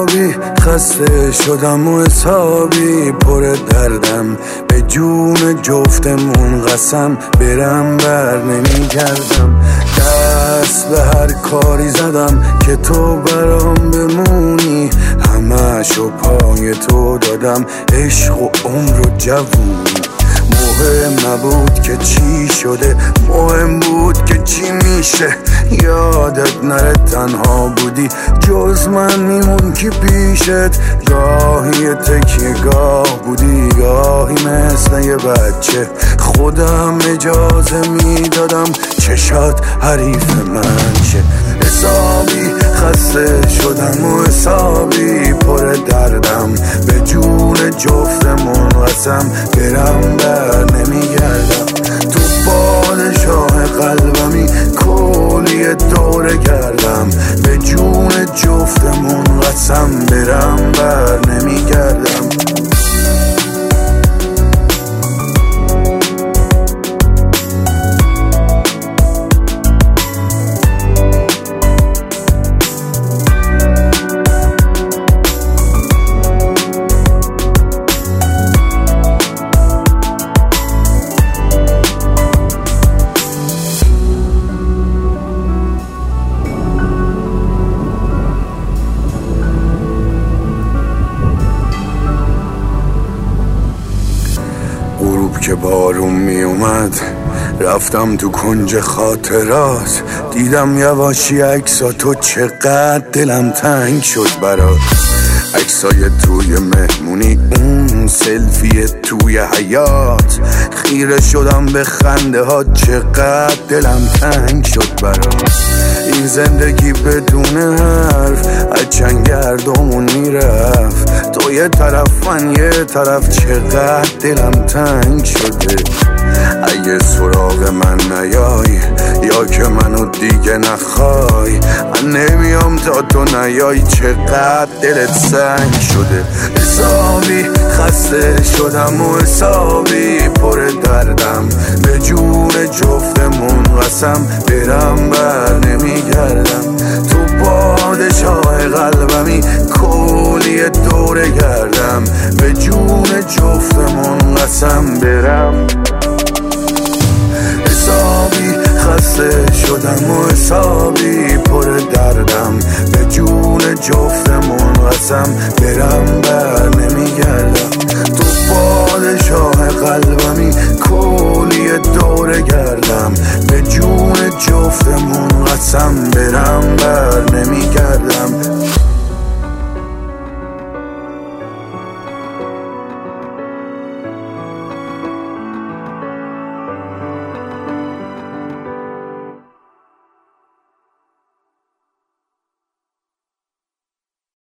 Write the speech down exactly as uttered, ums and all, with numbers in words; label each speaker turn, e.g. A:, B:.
A: حسابی خسته شدم و حسابی پر دردم، به جون جفتمون قسم برم بر نمی کردم. دست به هر کاری زدم که تو برام بمونی، همشو پای تو دادم، عشق و عمر و جوونی. مهم نبود که چی شده، مهم بود که چی میشه. یادت نره تنها بودی، جز من میمون کی پیشت. گاهی تکیه گاه بودی، گاهی مثل یه بچه. خودم اجازه میدادم چشات حریف من شه. حسابی خسته شدم و حسابی پر دردم، به جون جفتمون قسم برم بر نمیگردم. تو پادشاه قلبمی کلی دوره کردم، به جون جفتمون قسم برم بر نمیگردم. غروب که بارون می اومد رفتم تو کنج خاطرات، دیدم یواشی عکساتو، چقدر دلم تنگ شد برات. عکسای توی مهمونی، اون سلفی توی حیات، خیره شدم به خنده ها، چقدر دلم تنگ شد برات. این زندگی بدون حرف از چنگ گردمون میرفت، تو یه طرف من یه طرف، چقدر دلم تنگ شده. اگه سراغ من نیای یا که منو دیگه نخوای، من نمیام تا تو نیای، چقدر دلت سنگ شده. حسابی خسته شدم و حسابی پر دردم، به جون جفتمون قسم برم بر نمیگردم. تو پادشاه قلبمی کلی دوره گردم، به جون جفتمون قسم برم. حسابی خسته شدم و حسابی پر دردم، به جون جفتمون قسم برم بر نمیگردم. تو پادشاه قلبمی کلی دوره گردم، به جون جفتمون قسم برم بر نمیگردم.